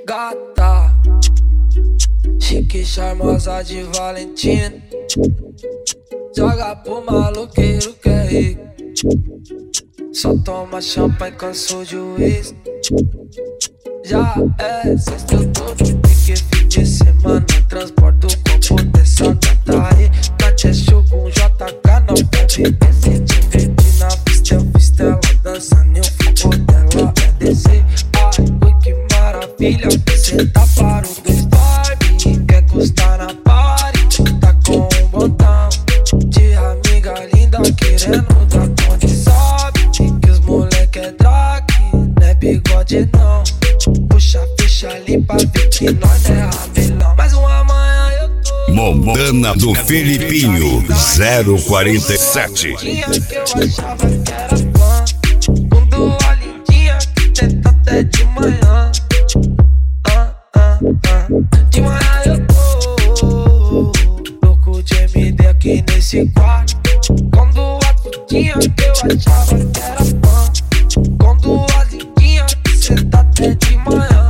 Gata, chique, charmosa de Valentina. Joga pro maluqueiro que é rico. Só toma champanhe com sou juiz. Já é sexta, eu tô de pique, fim de semana. Transporto o copo dessa gata aí. Cate show com JK, não bebe. Esse te divertir na pista, eu fiz ela dançando. E o fogo dela é descer. Ai, ui, que maravilha. Cê tá para o dois Barbie. Quer custar na party. Tá com um botão de amiga linda querendo dar conta. Sabe que os moleque é drag, não é bigode não. Puxa, fecha ali pra ver que nós é rabelão. Mais uma manhã eu tô Montana do Felipinho 047. Tinha que eu achava que era fã. Com duas lindinha que tenta até de manhã. De manhã eu tô louco de MD aqui nesse quarto. Com duas putinha que eu achava que era fã. Com duas lindinha que senta até de manhã.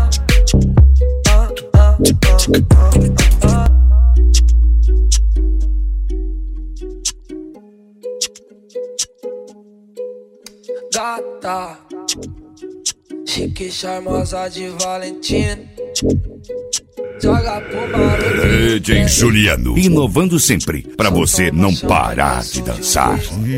Gata, chique, charmosa de Valentina. Joga pro maluco. DJ Juliano, inovando sempre pra você não parar de dançar.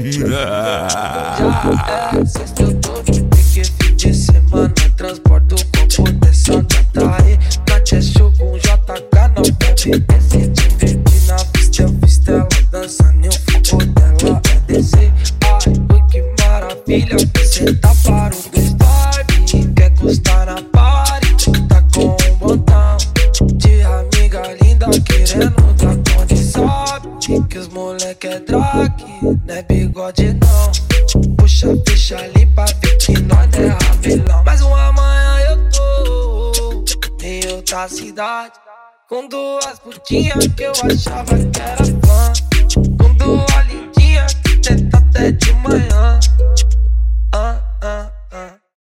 Já é sexta, eu tô de pique, fim de semana. Transporto o copo dessa gata aí. Cate show com JK, não bebe. Esse te divertir na pista, eu fiz ela dançando. E o fogo dela é descer. Ai, ui, que maravilha. Cê tá para o dois Barbie. Quer custar na party. Tá com um botão de amiga linda querendo dar conta. Sabe que os moleque é drag, não é bigode não. Puxa, fecha ali pra ver que nós é rabelão. Mais uma manhã eu tô em outra cidade. Com duas putinhas que eu achava que era fã. Com duas lindinhas que tenta até de manhã.